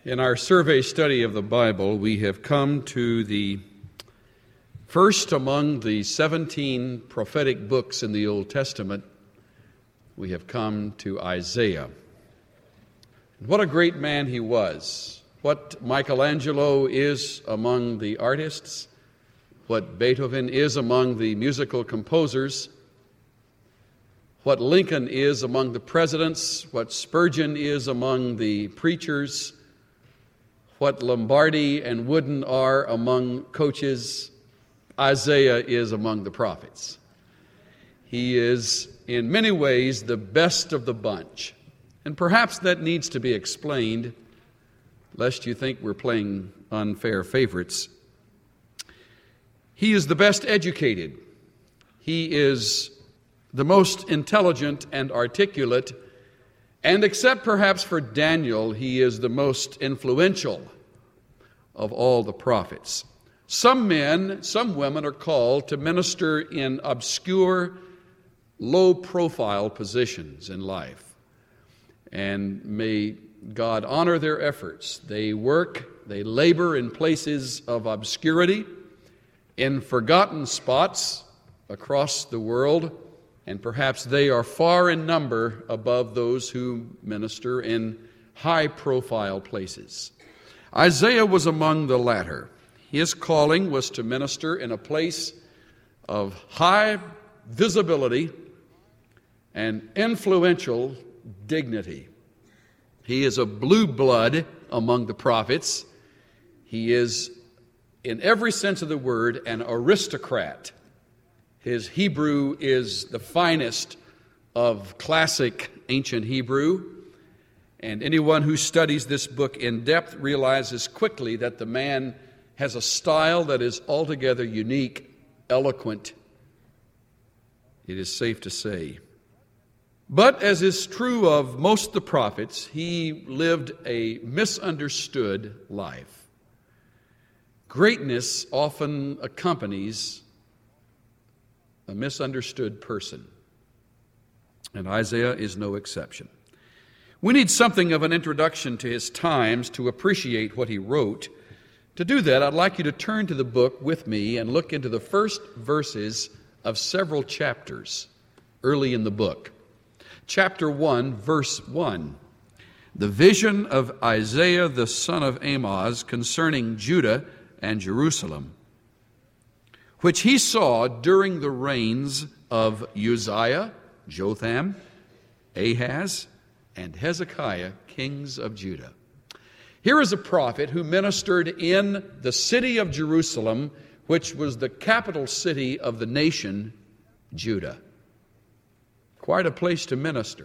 In our survey study of the Bible, we have come to the first among the 17 prophetic books in the Old Testament. We have come to Isaiah. What a great man he was. What Michelangelo is among the artists, what Beethoven is among the musical composers, what Lincoln is among the presidents, what Spurgeon is among the preachers, what Lombardi and Wooden are among coaches, Isaiah is among the prophets. He is, in many ways, the best of the bunch. And perhaps that needs to be explained, lest you think we're playing unfair favorites. He is the best educated. He is the most intelligent and articulate. And except perhaps for Daniel, he is the most influential of all the prophets. Some men, some women are called to minister in obscure, low-profile positions in life. And may God honor their efforts. They work, they labor in places of obscurity, in forgotten spots across the world, and perhaps they are far in number above those who minister in high-profile places. Isaiah was among the latter. His calling was to minister in a place of high visibility and influential dignity. He is a blue blood among the prophets. He is, in every sense of the word, an aristocrat. His Hebrew is the finest of classic ancient Hebrew. And anyone who studies this book in depth realizes quickly that the man has a style that is altogether unique, eloquent, it is safe to say. But as is true of most of the prophets, he lived a misunderstood life. Greatness often accompanies a misunderstood person, and Isaiah is no exception. We need something of an introduction to his times to appreciate what he wrote. To do that, I'd like you to turn to the book with me and look into the first verses of several chapters early in the book. Chapter 1, verse 1. The vision of Isaiah the son of Amoz concerning Judah and Jerusalem, which he saw during the reigns of Uzziah, Jotham, Ahaz, and Hezekiah, kings of Judah. Here is a prophet who ministered in the city of Jerusalem, which was the capital city of the nation, Judah. Quite a place to minister.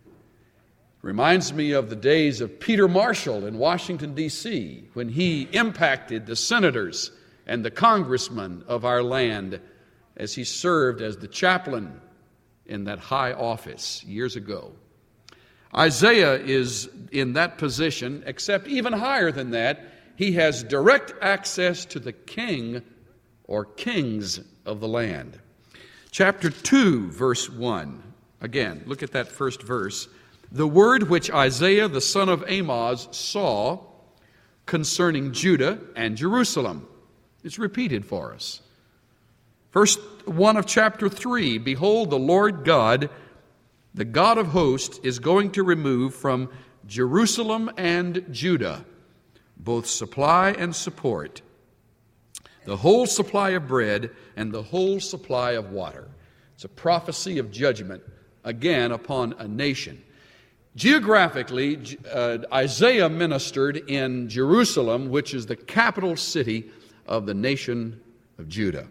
Reminds me of the days of Peter Marshall in Washington, D.C., when he impacted the senators and the congressmen of our land as he served as the chaplain in that high office years ago. Isaiah is in that position, except even higher than that, he has direct access to the king or kings of the land. Chapter 2, verse 1. Again, look at that first verse. The word which Isaiah the son of Amoz saw concerning Judah and Jerusalem. It's repeated for us. Verse 1 of chapter 3. Behold, the Lord God, the God of hosts, is going to remove from Jerusalem and Judah both supply and support, the whole supply of bread and the whole supply of water. It's a prophecy of judgment, again, upon a nation. Geographically, Isaiah ministered in Jerusalem, which is the capital city of the nation of Judah.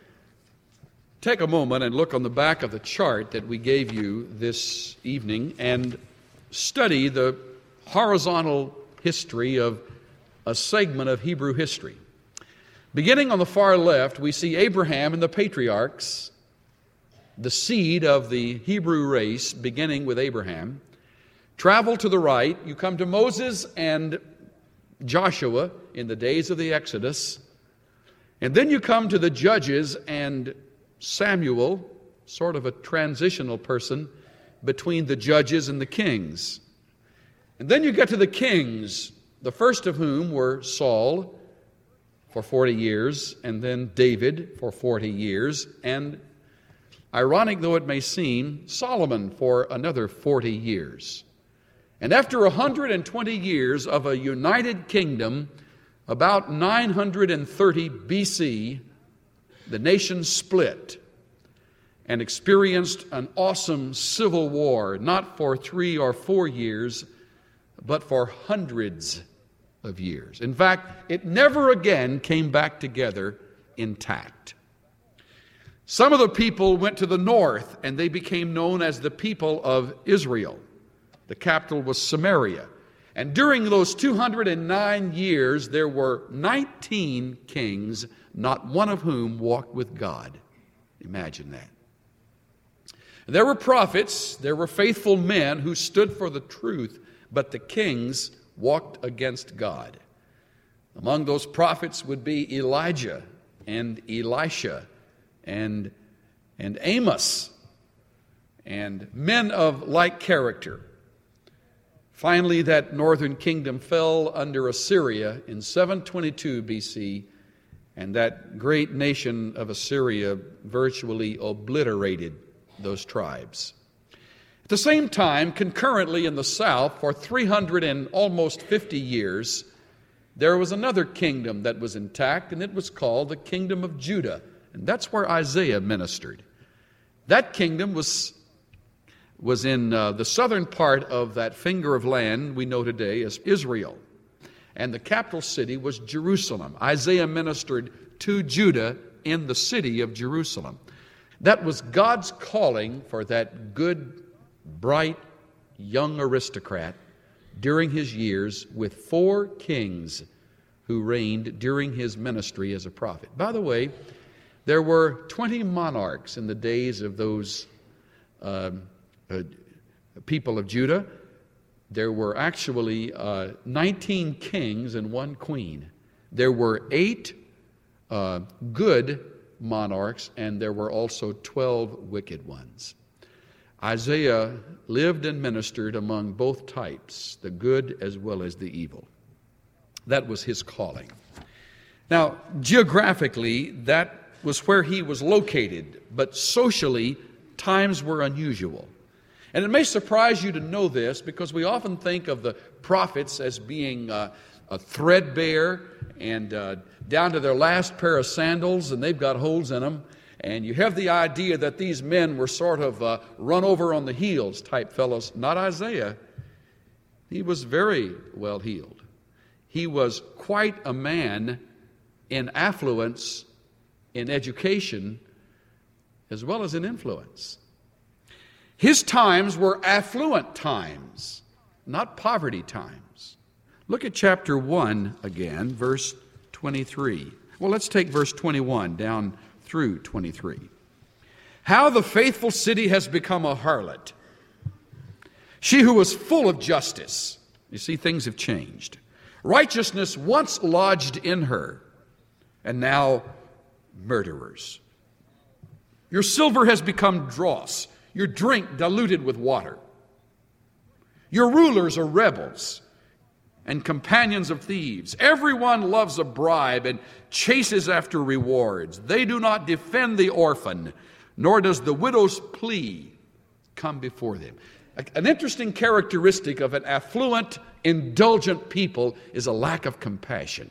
Take a moment and look on the back of the chart that we gave you this evening and study the horizontal history of a segment of Hebrew history. Beginning on the far left, we see Abraham and the patriarchs, the seed of the Hebrew race, beginning with Abraham. Travel to the right, you come to Moses and Joshua in the days of the Exodus. And then you come to the judges and Samuel, sort of a transitional person between the judges and the kings. And then you get to the kings, the first of whom were Saul for 40 years, and then David for 40 years, and ironic though it may seem, Solomon for another 40 years. And after 120 years of a united kingdom, about 930 BC, the nation split and experienced an awesome civil war, not for 3 or 4 years, but for hundreds of years. In fact, it never again came back together intact. Some of the people went to the north, and they became known as the people of Israel. The capital was Samaria. And during those 209 years, there were 19 kings, not one of whom walked with God. Imagine that. There were prophets, there were faithful men who stood for the truth, but the kings walked against God. Among those prophets would be Elijah and Elisha and Amos and men of like character. Finally, that northern kingdom fell under Assyria in 722 BC, and that great nation of Assyria virtually obliterated those tribes. At the same time, concurrently in the south, for 300 and almost 50 years, there was another kingdom that was intact, and it was called the Kingdom of Judah. And that's where Isaiah ministered. That kingdom was in the southern part of that finger of land we know today as Israel. And the capital city was Jerusalem. Isaiah ministered to Judah in the city of Jerusalem. That was God's calling for that good, bright, young aristocrat during his years with 4 kings who reigned during his ministry as a prophet. By the way, there were 20 monarchs in the days of those people of Judah. There were actually 19 kings and 1 queen. There were 8 good monarchs, and there were also 12 wicked ones. Isaiah lived and ministered among both types, the good as well as the evil. That was his calling. Now, geographically, that was where he was located, but socially, times were unusual. And it may surprise you to know this, because we often think of the prophets as being threadbare and down to their last pair of sandals, and they've got holes in them. And you have the idea that these men were sort of run over on the heels type fellows. Not Isaiah. He was very well heeled. He was quite a man in affluence, in education, as well as in influence. His times were affluent times, not poverty times. Look at chapter 1 again, verse 23. Well, let's take verse 21 down through 23. How the faithful city has become a harlot. She who was full of justice. You see, things have changed. Righteousness once lodged in her, and now murderers. Your silver has become dross, your drink diluted with water. Your rulers are rebels and companions of thieves. Everyone loves a bribe and chases after rewards. They do not defend the orphan, nor does the widow's plea come before them. An interesting characteristic of an affluent, indulgent people is a lack of compassion.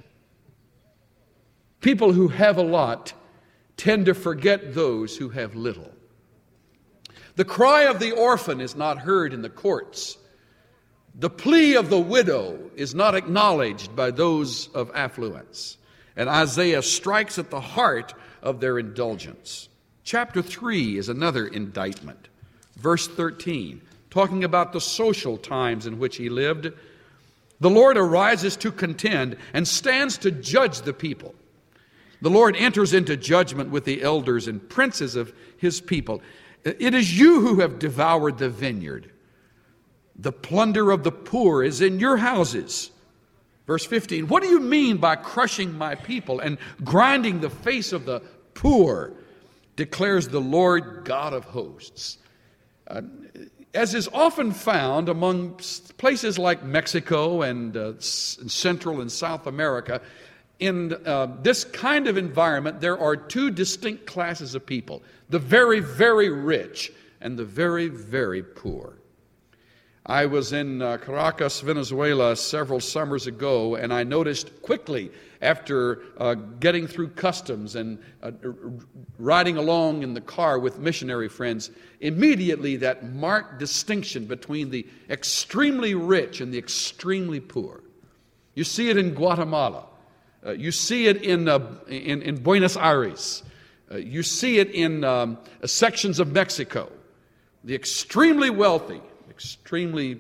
People who have a lot tend to forget those who have little. The cry of the orphan is not heard in the courts. The plea of the widow is not acknowledged by those of affluence. And Isaiah strikes at the heart of their indulgence. Chapter 3 is another indictment. Verse 13, talking about the social times in which he lived. The Lord arises to contend and stands to judge the people. The Lord enters into judgment with the elders and princes of his people. It is you who have devoured the vineyard. The plunder of the poor is in your houses. Verse 15, what do you mean by crushing my people and grinding the face of the poor, declares the Lord God of hosts. as is often found among places like Mexico and Central and South America, in this kind of environment, there are two distinct classes of people: the very, very rich and the very, very poor. I was in Caracas, Venezuela, several summers ago, and I noticed quickly, after getting through customs and riding along in the car with missionary friends, immediately that marked distinction between the extremely rich and the extremely poor. You see it in Guatemala. You see it in Buenos Aires. You see it in sections of Mexico. The extremely wealthy, extremely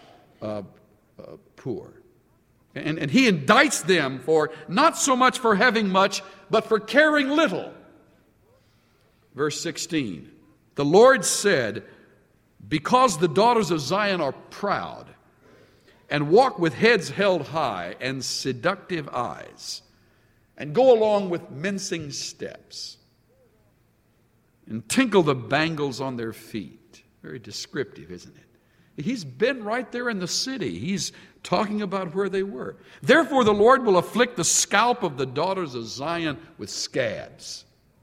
poor. And he indicts them for not so much for having much, but for caring little. Verse 16, the Lord said, because the daughters of Zion are proud and walk with heads held high and seductive eyes and go along with mincing steps and tinkle the bangles on their feet. Very descriptive, isn't it? He's been right there in the city. He's talking about where they were. Therefore, the Lord will afflict the scalp of the daughters of Zion with scabs,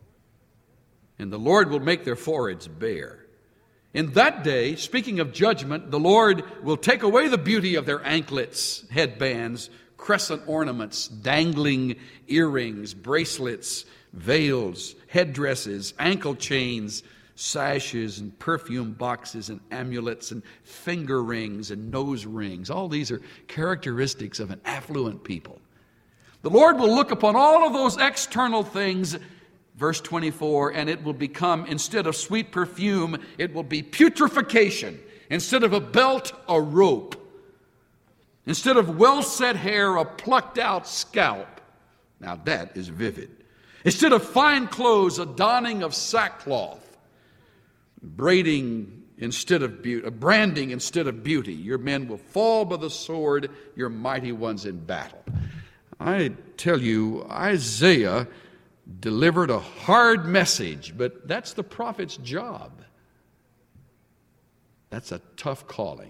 and the Lord will make their foreheads bare. In that day, speaking of judgment, the Lord will take away the beauty of their anklets, headbands, crescent ornaments, dangling earrings, bracelets, veils, headdresses, ankle chains, sashes and perfume boxes and amulets and finger rings and nose rings. All these are characteristics of an affluent people. The Lord will look upon all of those external things, verse 24, and it will become, instead of sweet perfume, it will be putrefaction. Instead of a belt, a rope. Instead of well-set hair, a plucked out scalp. Now that is vivid. Instead of fine clothes, a donning of sackcloth. Braiding instead of beauty, branding instead of beauty. Your men will fall by the sword, your mighty ones in battle. I tell you, Isaiah delivered a hard message, but that's the prophet's job. That's a tough calling.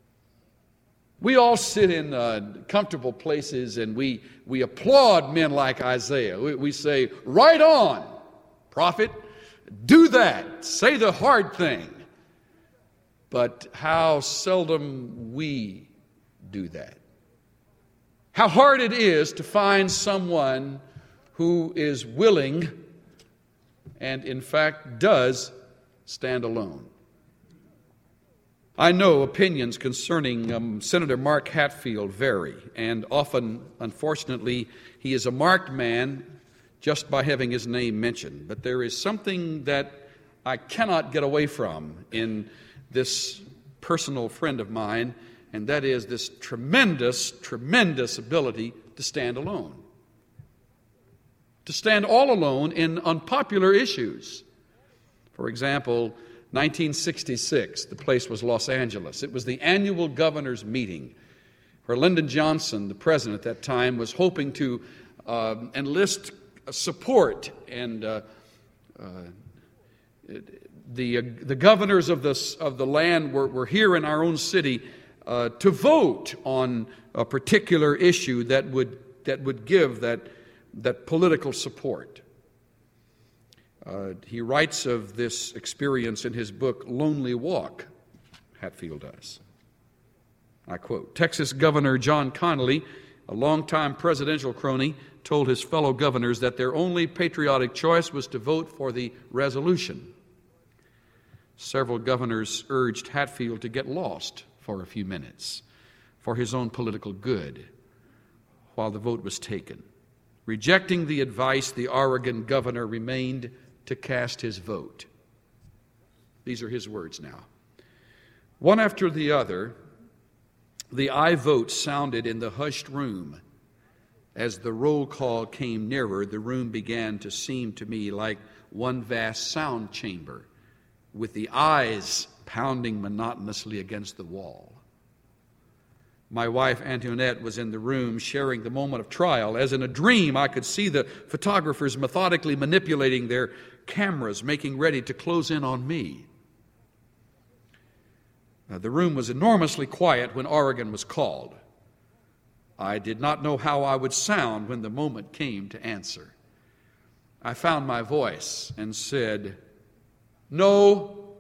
We all sit in comfortable places and we applaud men like Isaiah. We say, right on, prophet. Do that. Say the hard thing. But how seldom we do that. How hard it is to find someone who is willing and in fact does stand alone. I know opinions concerning Senator Mark Hatfield vary, and often, unfortunately, he is a marked man just by having his name mentioned. But there is something that I cannot get away from in this personal friend of mine, and that is this tremendous, tremendous ability to stand alone. To stand all alone in unpopular issues. For example, 1966, the place was Los Angeles. It was the annual governor's meeting where Lyndon Johnson, the president at that time, was hoping to enlist support, and the governors of the land were here in our own city to vote on a particular issue that would give that political support. He writes of this experience in his book Lonely Walk. Hatfield does. I quote, Texas Governor John Connally, a longtime presidential crony, told his fellow governors that their only patriotic choice was to vote for the resolution. Several governors urged Hatfield to get lost for a few minutes for his own political good while the vote was taken. Rejecting the advice, the Oregon governor remained to cast his vote. These are his words now. One after the other, the aye vote sounded in the hushed room. As the roll call came nearer, the room began to seem to me like one vast sound chamber, with the ayes pounding monotonously against the wall. My wife, Antoinette, was in the room sharing the moment of trial. As in a dream, I could see the photographers methodically manipulating their cameras, making ready to close in on me. The room was enormously quiet when Oregon was called. I did not know how I would sound when the moment came to answer. I found my voice and said, "No."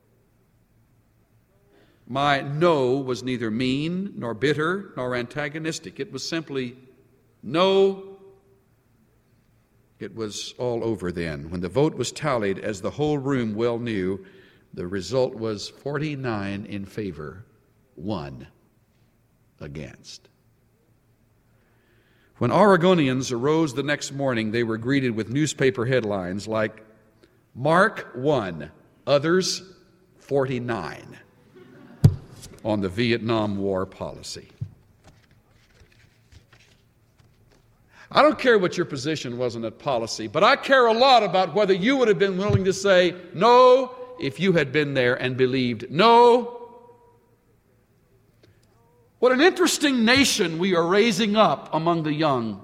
My no was neither mean, nor bitter, nor antagonistic. It was simply no. It was all over then. When the vote was tallied, as the whole room well knew, the result was 49 in favor, 1 against. When Oregonians arose the next morning, they were greeted with newspaper headlines like, "Mark 1, others 49," on the Vietnam War policy. I don't care what your position was on that policy, but I care a lot about whether you would have been willing to say no if you had been there and believed no. What an interesting nation we are raising up among the young.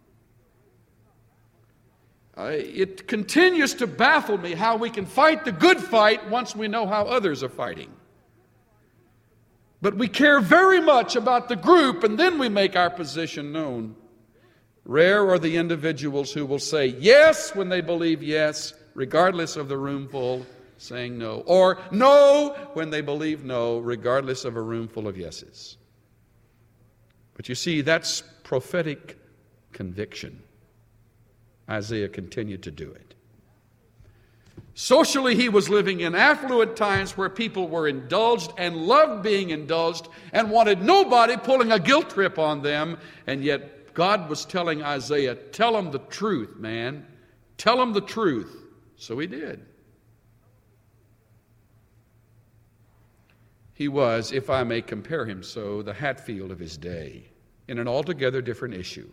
It continues to baffle me how we can fight the good fight once we know how others are fighting. But we care very much about the group, and then we make our position known. Rare are the individuals who will say yes when they believe yes, regardless of the room full saying no, or no when they believe no, regardless of a room full of yeses. But you see, that's prophetic conviction. Isaiah continued to do it. Socially, he was living in affluent times where people were indulged and loved being indulged and wanted nobody pulling a guilt trip on them. And yet God was telling Isaiah, tell them the truth, man. Tell them the truth. So he did. He was, if I may compare him so, the Hatfield of his day in an altogether different issue.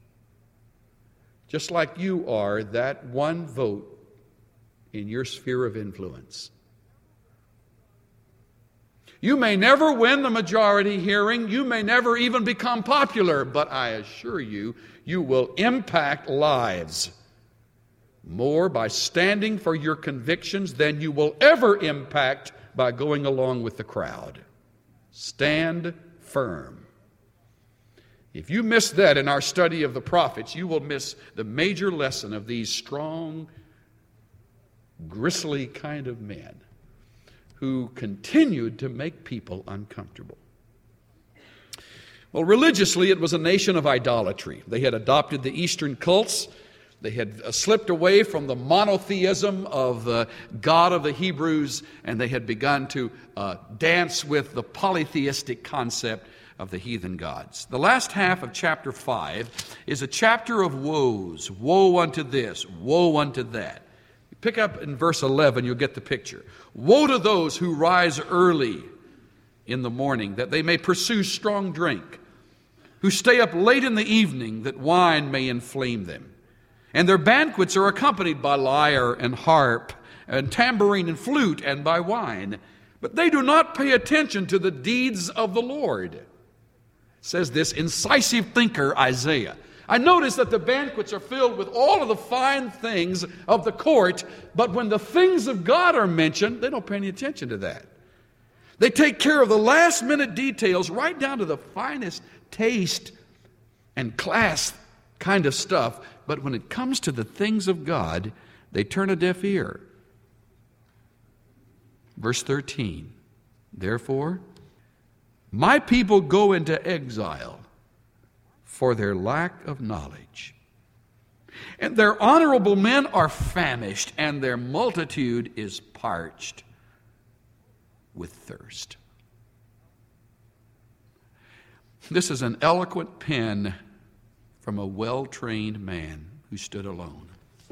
Just like you are that one vote in your sphere of influence. You may never win the majority hearing. You may never even become popular, but I assure you, you will impact lives more by standing for your convictions than you will ever impact by going along with the crowd. Stand firm. If you miss that in our study of the prophets, you will miss the major lesson of these strong, gristly kind of men who continued to make people uncomfortable. Well, religiously, it was a nation of idolatry. They had adopted the Eastern cults. They had slipped away from the monotheism of the God of the Hebrews, and they had begun to dance with the polytheistic concept of the heathen gods. The last half of chapter 5 is a chapter of woes. Woe unto this, woe unto that. You pick up in verse 11, you'll get the picture. Woe to those who rise early in the morning, that they may pursue strong drink, who stay up late in the evening, that wine may inflame them. And their banquets are accompanied by lyre and harp and tambourine and flute and by wine. But they do not pay attention to the deeds of the Lord, says this incisive thinker Isaiah. I notice that the banquets are filled with all of the fine things of the court, but when the things of God are mentioned, they don't pay any attention to that. They take care of the last minute details right down to the finest taste and class kind of stuff. But when it comes to the things of God, they turn a deaf ear. Verse 13, therefore, my people go into exile for their lack of knowledge. And their honorable men are famished, and their multitude is parched with thirst. This is an eloquent pen from a well-trained man who stood alone.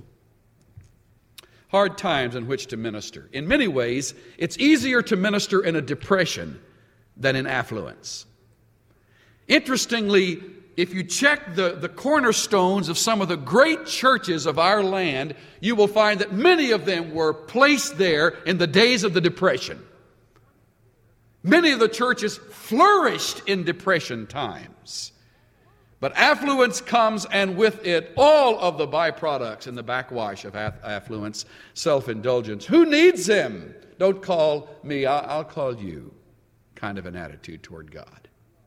Hard times in which to minister. In many ways, it's easier to minister in a depression than in affluence. Interestingly, if you check the cornerstones of some of the great churches of our land, you will find that many of them were placed there in the days of the Depression. Many of the churches flourished in Depression times. But affluence comes, and with it all of the byproducts and the backwash of affluence, self-indulgence. Who needs them? Don't call me, I'll call you. kind of an attitude toward God.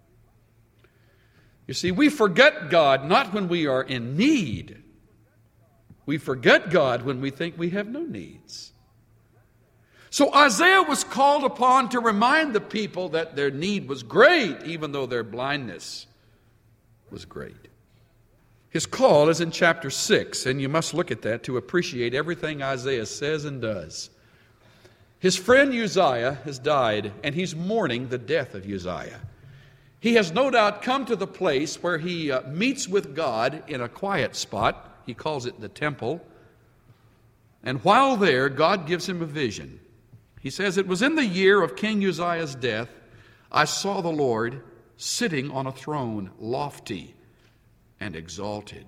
You see, we forget God not when we are in need. We forget God when we think we have no needs. So Isaiah was called upon to remind the people that their need was great, even though their blindness was great. His call is in chapter 6, and you must look at that to appreciate everything Isaiah says and does. His friend Uzziah has died, and he's mourning the death of Uzziah. He has no doubt come to the place where he meets with God in a quiet spot. He calls it the temple. And while there, God gives him a vision. He says, "It was in the year of King Uzziah's death, I saw the Lord sitting on a throne, lofty and exalted,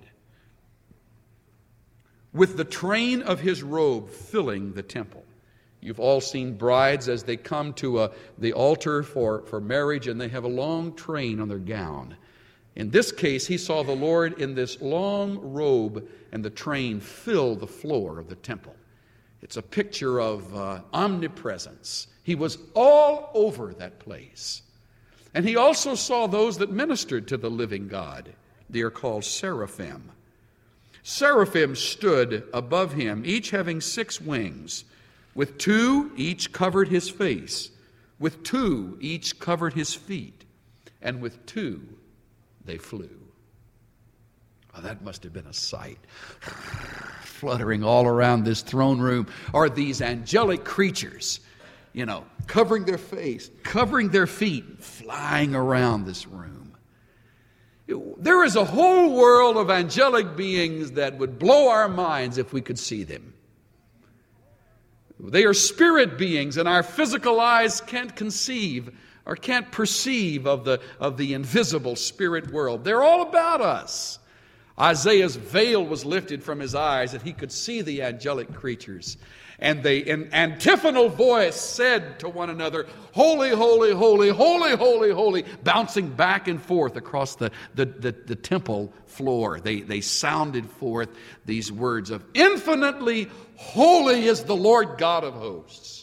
with the train of his robe filling the temple." You've all seen brides as they come to the altar for marriage, and they have a long train on their gown. In this case, he saw the Lord in this long robe, and the train filled the floor of the temple. It's a picture of omnipresence. He was all over that place. And he also saw those that ministered to the living God. They are called seraphim. Seraphim stood above him, each having 6 wings. With 2, each covered his face. With 2, each covered his feet. And with 2, they flew. Oh, that must have been a sight. Fluttering all around this throne room are these angelic creatures, covering their face, covering their feet, flying around this room. There is a whole world of angelic beings that would blow our minds if we could see them. They are spirit beings, and our physical eyes can't conceive or can't perceive of the invisible spirit world. They're all about us. Isaiah's veil was lifted from his eyes, and he could see the angelic creatures. And they, in antiphonal voice, said to one another, "Holy, holy, holy, holy, holy, holy," bouncing back and forth across the temple floor. They sounded forth these words of, "Infinitely holy is the Lord God of hosts."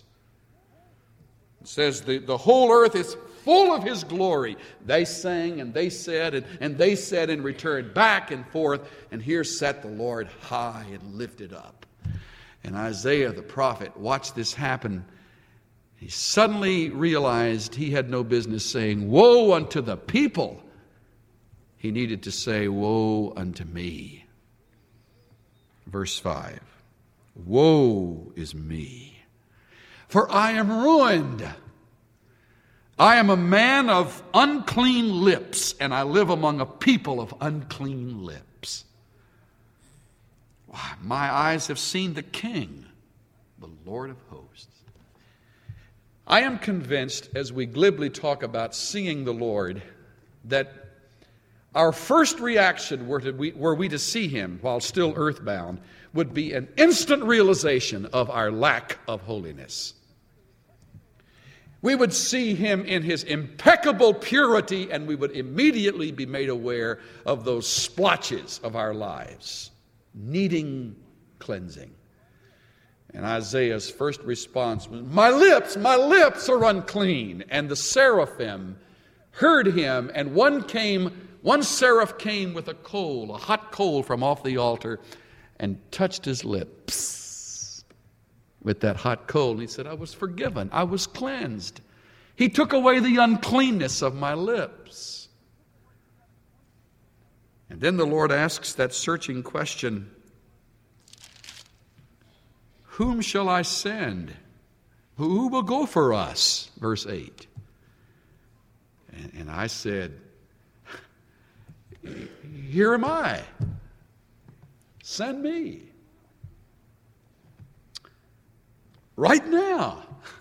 It says the whole earth is full of his glory. They sang and they said and they said in return, back and forth. And here sat the Lord high and lifted up. And Isaiah the prophet watched this happen. He suddenly realized he had no business saying, "Woe unto the people." He needed to say, "Woe unto me." Verse 5. "Woe is me, for I am ruined. I am a man of unclean lips, and I live among a people of unclean lips. Why, my eyes have seen the King, the Lord of hosts." I am convinced, as we glibly talk about seeing the Lord, that our first reaction were we to see him while still earthbound would be an instant realization of our lack of holiness. We would see him in his impeccable purity, and we would immediately be made aware of those splotches of our lives, needing cleansing. And Isaiah's first response was, my lips are unclean." And the seraphim heard him, and one seraph came with a hot coal from off the altar, and touched his lips with that hot coal. And he said, "I was forgiven. I was cleansed. He took away the uncleanness of my lips." And then the Lord asks that searching question, "Whom shall I send? Who will go for us?" Verse 8. And I said, "Here am I. Send me. Right now."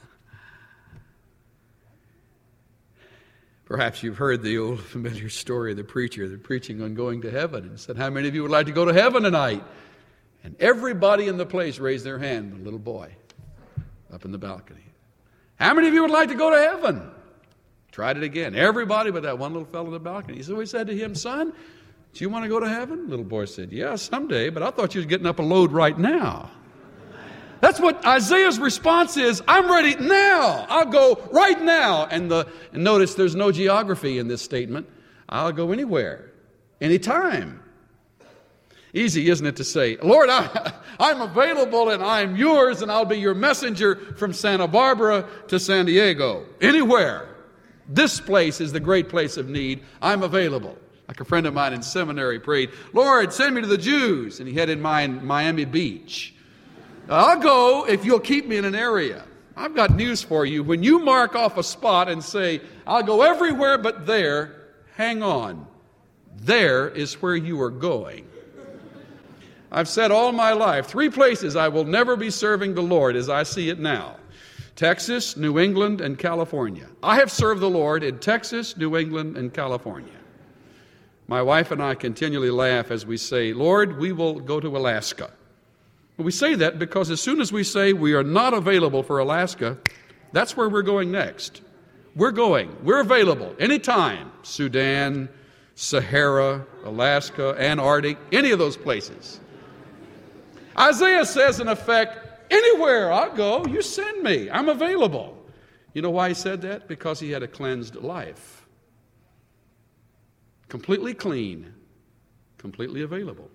Perhaps you've heard the old familiar story of the preacher, preaching on going to heaven, and said, "How many of you would like to go to heaven tonight?" And everybody in the place raised their hand, but a little boy up in the balcony. "How many of you would like to go to heaven?" Tried it again. Everybody but that one little fellow in the balcony. So he said to him, "Son, do you want to go to heaven?" Little boy said, "Yeah, someday, but I thought you was getting up a load right now." That's what Isaiah's response is. I'm ready now. I'll go right now. And notice there's no geography in this statement. I'll go anywhere, anytime. Easy, isn't it, to say, Lord, I'm available and I'm yours and I'll be your messenger from Santa Barbara to San Diego. Anywhere. This place is the great place of need. I'm available. Like a friend of mine in seminary prayed, Lord, send me to the Jews. And he had in mind Miami Beach. I'll go if you'll keep me in an area. I've got news for you. When you mark off a spot and say, I'll go everywhere but there, hang on. There is where you are going. I've said all my life, 3 places I will never be serving the Lord as I see it now. Texas, New England, and California. I have served the Lord in Texas, New England, and California. My wife and I continually laugh as we say, Lord, we will go to Alaska. We say that because as soon as we say we are not available for Alaska, that's where we're going next. We're available anytime. Sudan, Sahara, Alaska, Antarctic, any of those places. Isaiah says, in effect, anywhere I'll go, you send me. I'm available. You know why he said that? Because he had a cleansed life. Completely clean, completely available.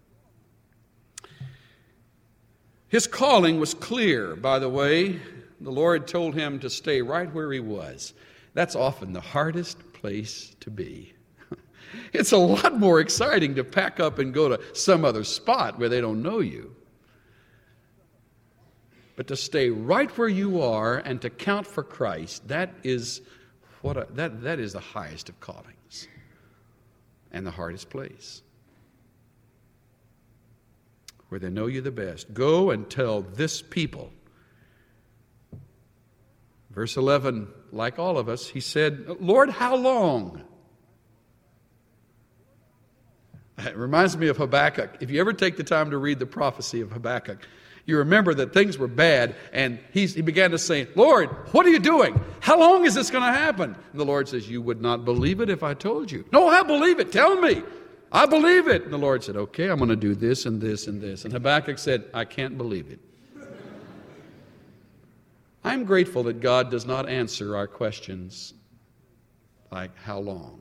His calling was clear, by the way. The Lord told him to stay right where he was. That's often the hardest place to be. It's a lot more exciting to pack up and go to some other spot where they don't know you. But to stay right where you are and to count for Christ, that is the highest of callings and the hardest place. Where they know you the best. Go and tell this people. Verse 11, like all of us, he said, Lord, how long? It reminds me of Habakkuk. If you ever take the time to read the prophecy of Habakkuk, you remember that things were bad, and he began to say, Lord, what are you doing? How long is this going to happen? And the Lord says, you would not believe it if I told you. No, I believe it. Tell me. I believe it. And the Lord said, okay, I'm going to do this and this and this. And Habakkuk said, I can't believe it. I'm grateful that God does not answer our questions like, how long?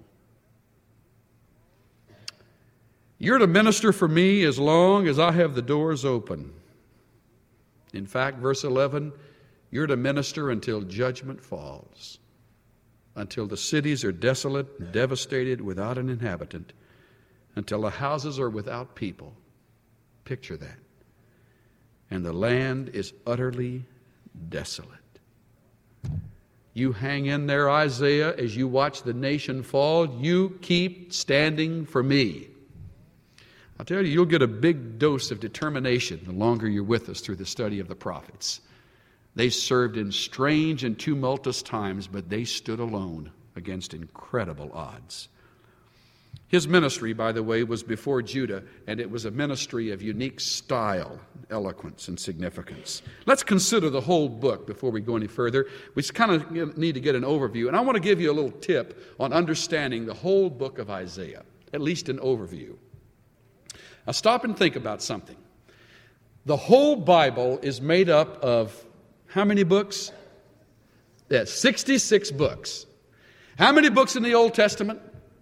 You're to minister for me as long as I have the doors open. In fact, verse 11, you're to minister until judgment falls, until the cities are desolate and devastated without an inhabitant, until the houses are without people. Picture that. And the land is utterly desolate. You hang in there, Isaiah, as you watch the nation fall. You keep standing for me. I'll tell you, you'll get a big dose of determination the longer you're with us through the study of the prophets. They served in strange and tumultuous times, but they stood alone against incredible odds. His ministry, by the way, was before Judah, and it was a ministry of unique style, eloquence, and significance. Let's consider the whole book before we go any further. We just kind of need to get an overview, and I want to give you a little tip on understanding the whole book of Isaiah, at least an overview. Now stop and think about something. The whole Bible is made up of how many books? 66 books. How many books in the Old Testament?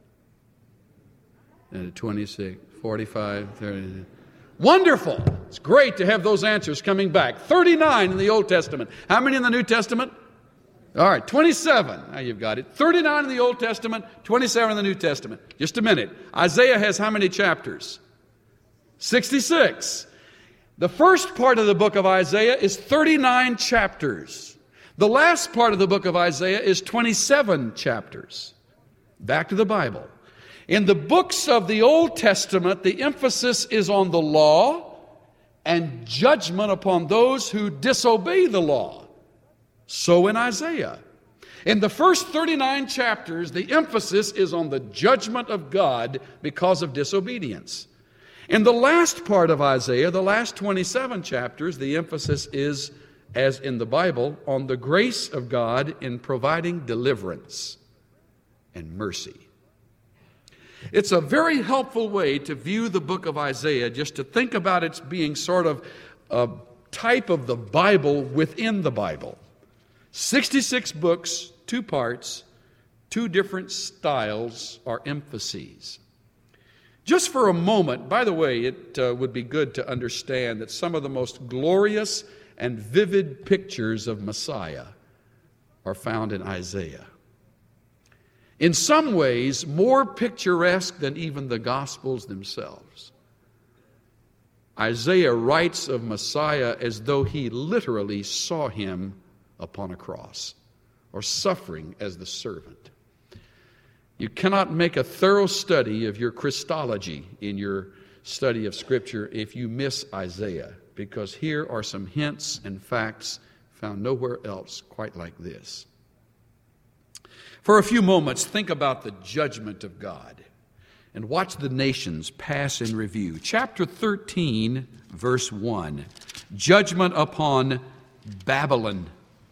26, 45, 30. Wonderful. It's great to have those answers coming back. 39 in the Old Testament. How many in the New Testament? All right, 27. Now you've got it. 39 in the Old Testament, 27 in the New Testament. Just a minute. Isaiah has how many chapters? 66. The first part of the book of Isaiah is 39 chapters. The last part of the book of Isaiah is 27 chapters. Back to the Bible. In the books of the Old Testament, the emphasis is on the law and judgment upon those who disobey the law. So in Isaiah. In the first 39 chapters, the emphasis is on the judgment of God because of disobedience. In the last part of Isaiah, the last 27 chapters, the emphasis is, as in the Bible, on the grace of God in providing deliverance and mercy. It's a very helpful way to view the book of Isaiah, just to think about its being sort of type of the Bible within the Bible. 66 books, 2 parts, 2 different styles or emphases. Just for a moment, by the way, it would be good to understand that some of the most glorious and vivid pictures of Messiah are found in Isaiah. In some ways, more picturesque than even the Gospels themselves. Isaiah writes of Messiah as though he literally saw him upon a cross, or suffering as the servant. You cannot make a thorough study of your Christology in your study of Scripture if you miss Isaiah, because here are some hints and facts found nowhere else quite like this. For a few moments, think about the judgment of God and watch the nations pass in review. Chapter 13, verse 1, judgment upon Babylon.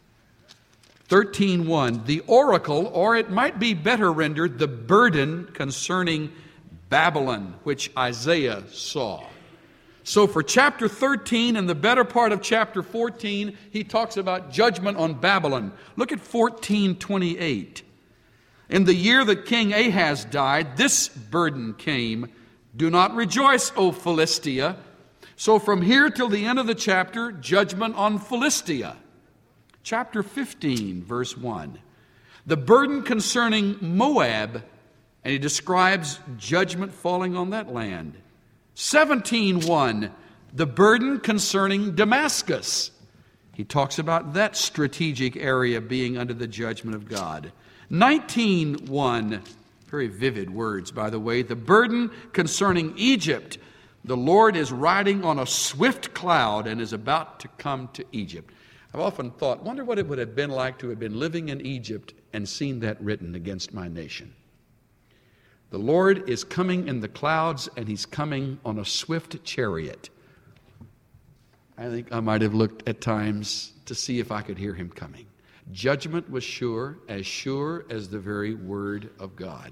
13:1, the oracle, or it might be better rendered, the burden concerning Babylon, which Isaiah saw. So for chapter 13 and the better part of chapter 14, he talks about judgment on Babylon. Look at 14:28. In the year that King Ahaz died, this burden came. Do not rejoice, O Philistia. So from here till the end of the chapter, judgment on Philistia. Chapter 15, verse 1. The burden concerning Moab, and he describes judgment falling on that land. 17:1. The burden concerning Damascus. He talks about that strategic area being under the judgment of God. 19:1. Very vivid words, by the way. The burden concerning Egypt. The Lord is riding on a swift cloud and is about to come to Egypt. I've often thought, wonder what it would have been like to have been living in Egypt and seen that written against my nation. The Lord is coming in the clouds, and He's coming on a swift chariot. I think I might have looked at times to see if I could hear Him coming. Judgment was sure as the very Word of God.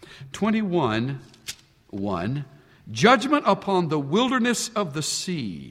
21:1, judgment upon the wilderness of the sea,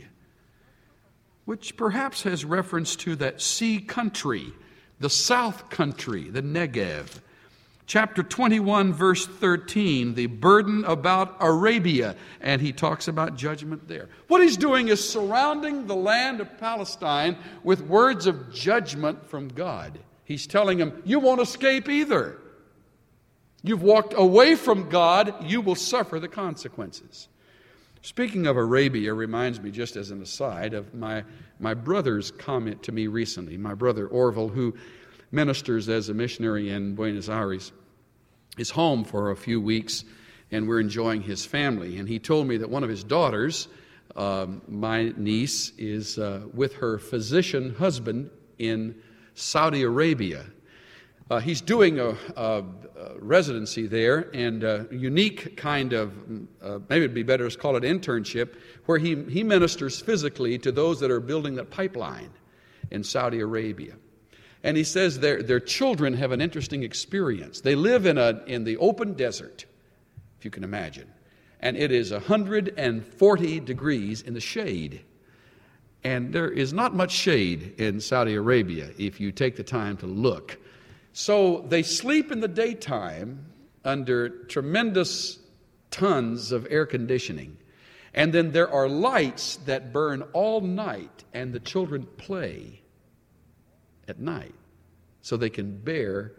which perhaps has reference to that sea country, the south country, the Negev. Chapter 21, verse 13, the burden about Arabia, and he talks about judgment there. What he's doing is surrounding the land of Palestine with words of judgment from God. He's telling them, you won't escape either. You've walked away from God, you will suffer the consequences. Speaking of Arabia reminds me, just as an aside, of my brother's comment to me recently. My brother Orville, who ministers as a missionary in Buenos Aires, is home for a few weeks, and we're enjoying his family. And he told me that one of his daughters, my niece, is with her physician husband in Saudi Arabia. He's doing a residency there, and a unique kind of, maybe it'd be better to call it internship, where he ministers physically to those that are building that pipeline in Saudi Arabia. And he says their children have an interesting experience. They live in the open desert, if you can imagine, and it is 140 degrees in the shade. And there is not much shade in Saudi Arabia if you take the time to look. So they sleep in the daytime under tremendous tons of air conditioning. And then there are lights that burn all night, and the children play at night so they can bear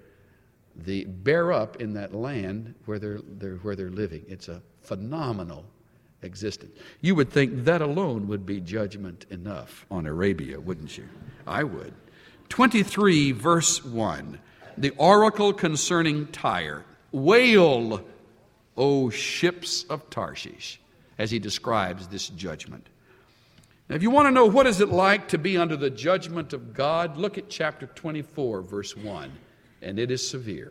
up in that land where they're living. It's a phenomenal existence. You would think that alone would be judgment enough on Arabia, wouldn't you? I would. 23, verse 1. The oracle concerning Tyre. Wail, O ships of Tarshish, as he describes this judgment. Now, if you want to know what is it like to be under the judgment of God, look at chapter 24, verse 1, and it is severe.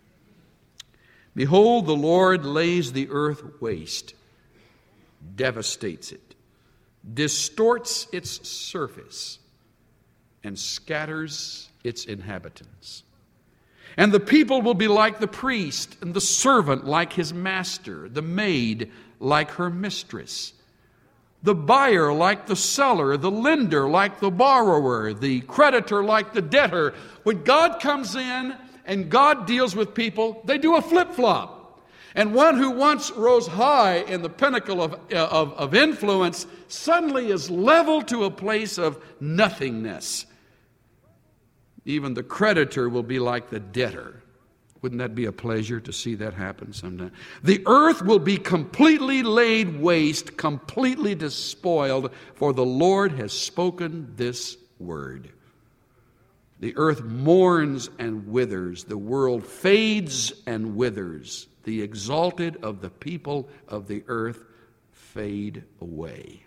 Behold, the Lord lays the earth waste, devastates it, distorts its surface, and scatters its inhabitants. And the people will be like the priest, and the servant like his master, the maid like her mistress. the buyer like the seller, the lender like the borrower, the creditor like the debtor. When God comes in and God deals with people, they do a flip-flop. And one who once rose high in the pinnacle of influence suddenly is leveled to a place of nothingness. Even the creditor will be like the debtor. Wouldn't that be a pleasure to see that happen sometime? The earth will be completely laid waste, completely despoiled, for the Lord has spoken this word. The earth mourns and withers. The world fades and withers. The exalted of the people of the earth fade away.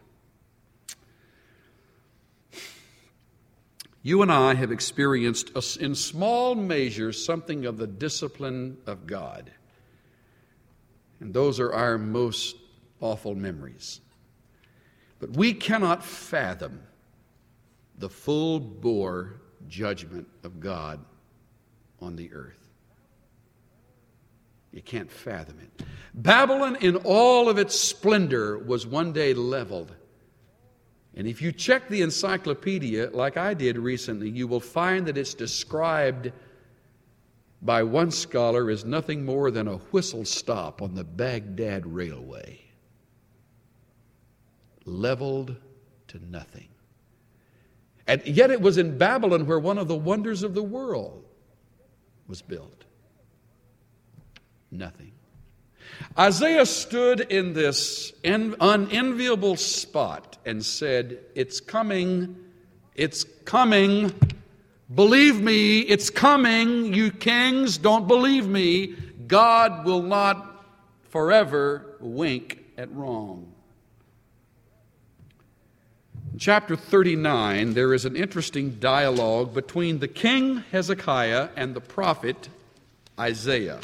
You and I have experienced, in small measure, something of the discipline of God. And those are our most awful memories. But we cannot fathom the full-bore judgment of God on the earth. You can't fathom it. Babylon, in all of its splendor, was one day leveled. And if you check the encyclopedia, like I did recently, you will find that it's described by one scholar as nothing more than a whistle stop on the Baghdad Railway. Leveled to nothing. And yet it was in Babylon where one of the wonders of the world was built. Nothing. Isaiah stood in this unenviable spot and said, "It's coming, it's coming. Believe me, it's coming. You kings, don't believe me. God will not forever wink at wrong." In chapter 39, there is an interesting dialogue between the king Hezekiah and the prophet Isaiah.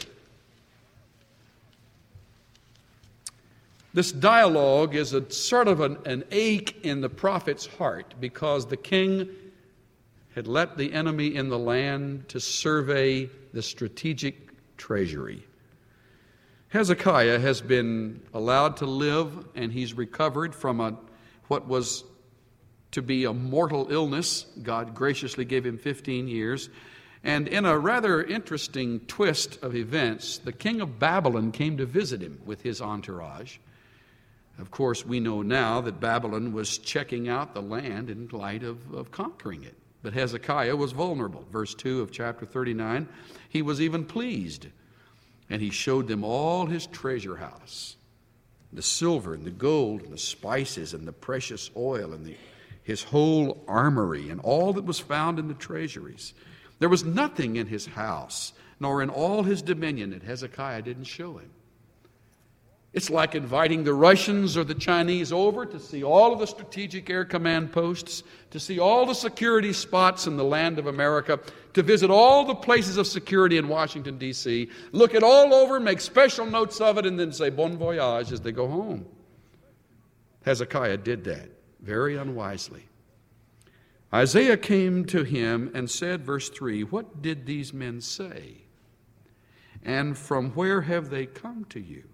This dialogue is a sort of an ache in the prophet's heart because the king had let the enemy in the land to survey the strategic treasury. Hezekiah has been allowed to live, and he's recovered from what was to be a mortal illness. God graciously gave him 15 years. And in a rather interesting twist of events, the king of Babylon came to visit him with his entourage. Of course, we know now that Babylon was checking out the land in light of conquering it. But Hezekiah was vulnerable. Verse 2 of chapter 39, he was even pleased. And he showed them all his treasure house, the silver and the gold and the spices and the precious oil and his whole armory and all that was found in the treasuries. There was nothing in his house, nor in all his dominion that Hezekiah didn't show him. It's like inviting the Russians or the Chinese over to see all of the strategic air command posts, to see all the security spots in the land of America, to visit all the places of security in Washington, D.C., look it all over, make special notes of it, and then say bon voyage as they go home. Hezekiah did that very unwisely. Isaiah came to him and said, verse 3, "What did these men say? And from where have they come to you?"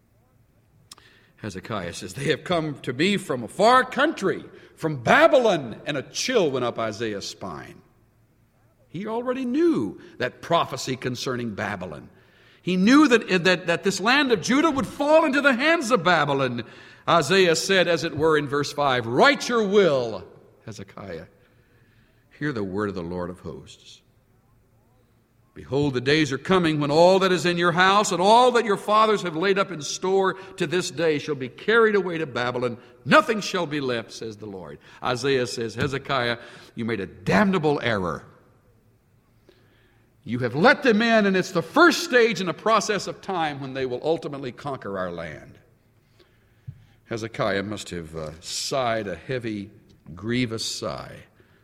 Hezekiah says, "They have come to me from a far country, from Babylon." And a chill went up Isaiah's spine. He already knew that prophecy concerning Babylon. He knew that this land of Judah would fall into the hands of Babylon. Isaiah said, as it were, in verse 5, "Write your will, Hezekiah. Hear the word of the Lord of hosts. Behold, the days are coming when all that is in your house and all that your fathers have laid up in store to this day shall be carried away to Babylon. Nothing shall be left, says the Lord." Isaiah says, "Hezekiah, you made a damnable error. You have let them in, and it's the first stage in a process of time when they will ultimately conquer our land." Hezekiah must have sighed a heavy, grievous sigh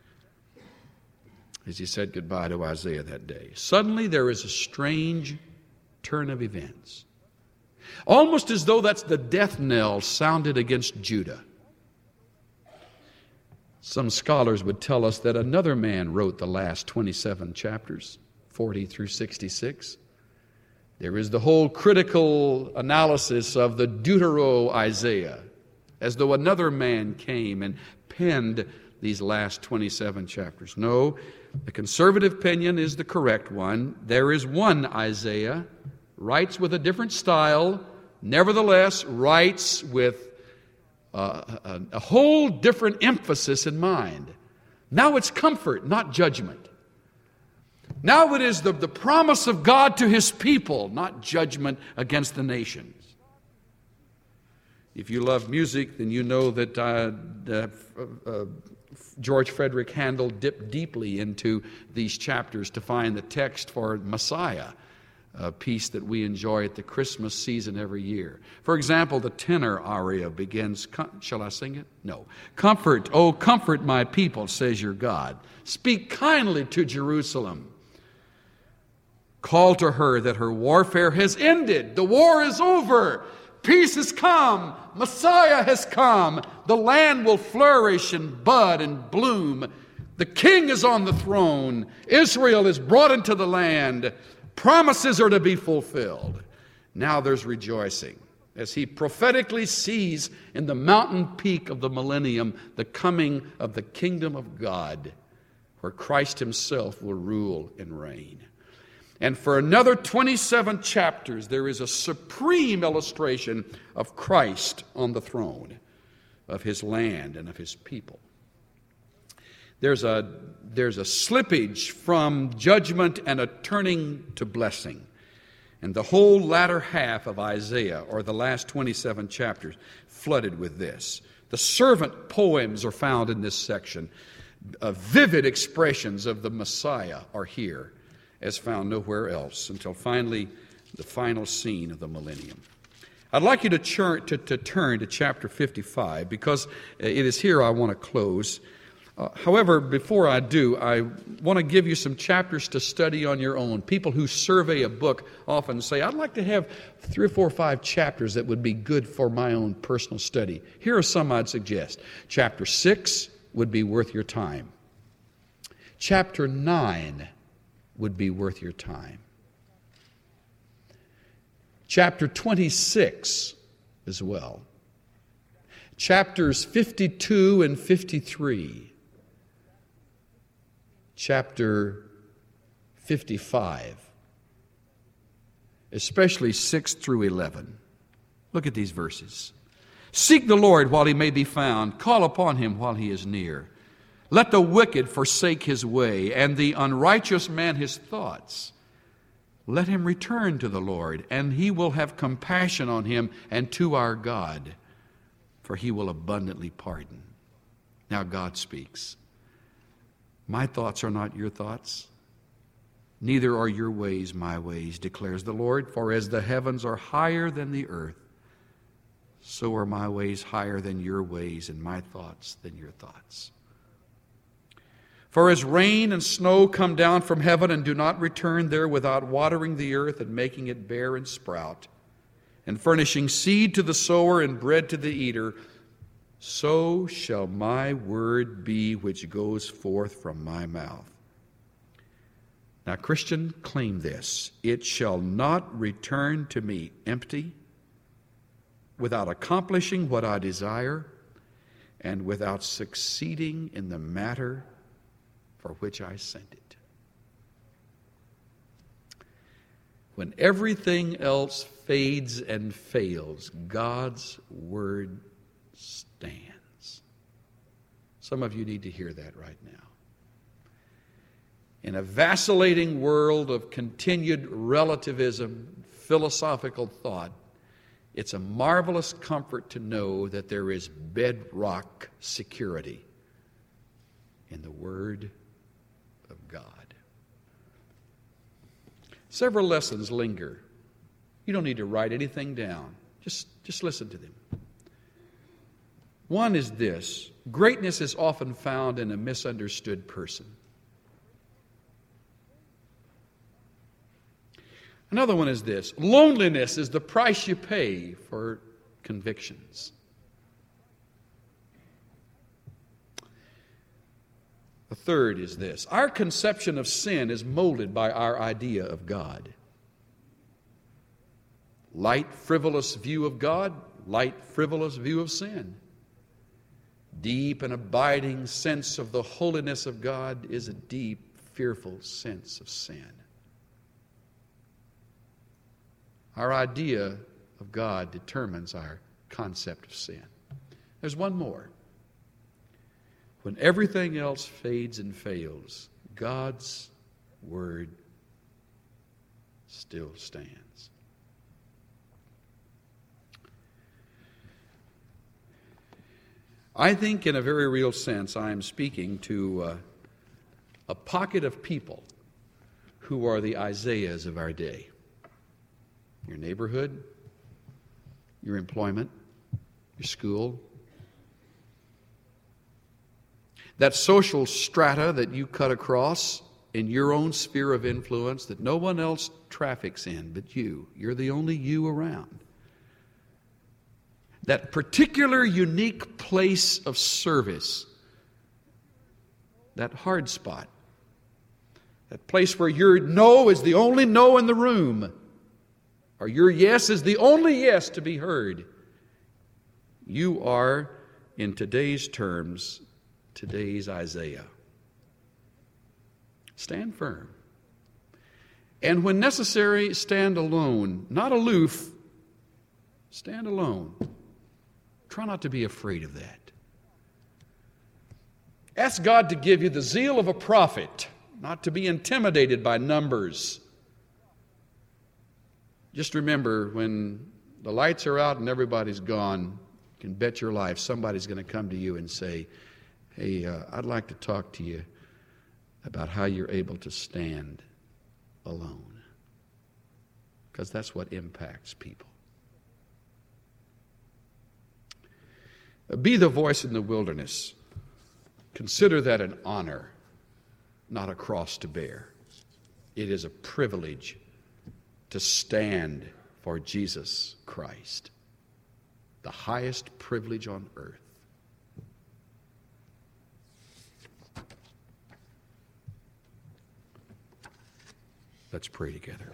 as he said goodbye to Isaiah that day. Suddenly there is a strange turn of events. Almost as though that's the death knell sounded against Judah. Some scholars would tell us that another man wrote the last 27 chapters, 40 through 66. There is the whole critical analysis of the Deutero-Isaiah, as though another man came and penned these last 27 chapters. No, the conservative opinion is the correct one. There is one Isaiah, writes with a different style, nevertheless writes with a whole different emphasis in mind. Now it's comfort, not judgment. Now it is the promise of God to His people, not judgment against the nations. If you love music, then you know that George Frederick Handel dipped deeply into these chapters to find the text for Messiah, a piece that we enjoy at the Christmas season every year. For example, the tenor aria begins, shall I sing it? No. Comfort, oh comfort my people, says your God. Speak kindly to Jerusalem. Call to her that her warfare has ended. The war is over. Peace has come. Messiah has come. The land will flourish and bud and bloom. The King is on the throne. Israel is brought into the land. Promises are to be fulfilled. Now there's rejoicing as he prophetically sees in the mountain peak of the millennium the coming of the kingdom of God, where Christ Himself will rule and reign. And for another 27 chapters, there is a supreme illustration of Christ on the throne, of His land and of His people. There's a slippage from judgment and a turning to blessing. And the whole latter half of Isaiah, or the last 27 chapters, flooded with this. The servant poems are found in this section. Vivid expressions of the Messiah are here, as found nowhere else, until finally the final scene of the millennium. I'd like you to turn to chapter 55, because it is here I want to close. However, before I do, I want to give you some chapters to study on your own. People who survey a book often say, I'd like to have 3 or 4 or 5 chapters that would be good for my own personal study. Here are some I'd suggest. Chapter 6 would be worth your time. Chapter 9 would be worth your time. Chapter 26 as well. Chapters 52 and 53. Chapter 55. Especially 6 through 11. Look at these verses. Seek the Lord while He may be found. Call upon Him while He is near. Let the wicked forsake his way, and the unrighteous man his thoughts. Let him return to the Lord, and He will have compassion on him and to our God, for He will abundantly pardon. Now God speaks. My thoughts are not your thoughts, neither are your ways my ways, declares the Lord. For as the heavens are higher than the earth, so are my ways higher than your ways, and my thoughts than your thoughts. For as rain and snow come down from heaven and do not return there without watering the earth and making it bear and sprout, and furnishing seed to the sower and bread to the eater, so shall my word be which goes forth from my mouth. Now, Christian, claim this. It shall not return to me empty, without accomplishing what I desire, and without succeeding in the matter for which I sent it. When everything else fades and fails, God's word stands. Some of you need to hear that right now. In a vacillating world of continued relativism, philosophical thought, it's a marvelous comfort to know that there is bedrock security in the Word of God. Several lessons linger. You don't need to write anything down. Just listen to them. One is this: greatness is often found in a misunderstood person. Another one is this: loneliness is the price you pay for convictions. The third is this: our conception of sin is molded by our idea of God. Light, frivolous view of God, light, frivolous view of sin. Deep and abiding sense of the holiness of God is a deep, fearful sense of sin. Our idea of God determines our concept of sin. There's one more. When everything else fades and fails, God's Word still stands. I think in a very real sense I am speaking to a pocket of people who are the Isaiahs of our day. Your neighborhood, your employment, your school, that social strata that you cut across in your own sphere of influence that no one else traffics in but you. You're the only you around. That particular unique place of service, that hard spot, that place where your no is the only no in the room, or your yes is the only yes to be heard. You are, in today's terms, today's Isaiah. Stand firm. And when necessary, stand alone, not aloof. Stand alone. Try not to be afraid of that. Ask God to give you the zeal of a prophet, not to be intimidated by numbers. Just remember, when the lights are out and everybody's gone, you can bet your life somebody's going to come to you and say, hey, I'd like to talk to you about how you're able to stand alone. Because that's what impacts people. Be the voice in the wilderness. Consider that an honor, not a cross to bear. It is a privilege to stand for Jesus Christ, the highest privilege on earth. Let's pray together.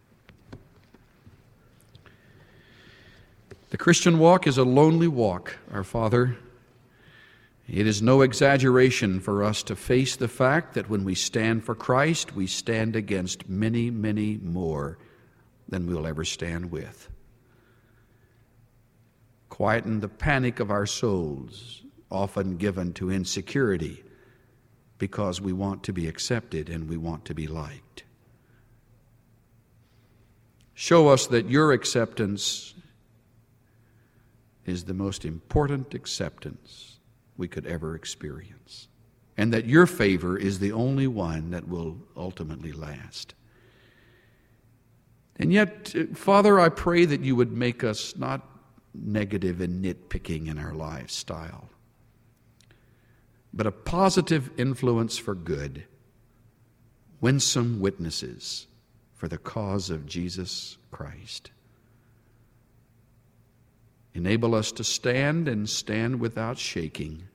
The Christian walk is a lonely walk, our Father. It is no exaggeration for us to face the fact that when we stand for Christ, we stand against many, many more than we'll ever stand with. Quieten the panic of our souls, often given to insecurity, because we want to be accepted and we want to be liked. Show us that your acceptance is the most important acceptance we could ever experience, and that your favor is the only one that will ultimately last. And yet, Father, I pray that you would make us not negative and nitpicking in our lifestyle, but a positive influence for good, winsome witnesses for the cause of Jesus Christ. Enable us to stand and stand without shaking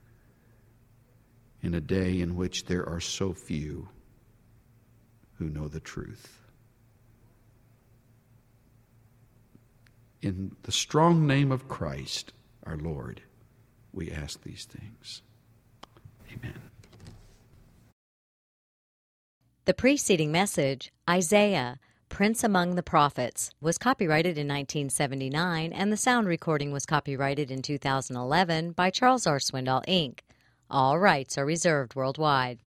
in a day in which there are so few who know the truth. In the strong name of Christ, our Lord, we ask these things. Amen. The preceding message, Isaiah, Prince Among the Prophets, was copyrighted in 1979, and the sound recording was copyrighted in 2011 by Charles R. Swindoll, Inc. All rights are reserved worldwide.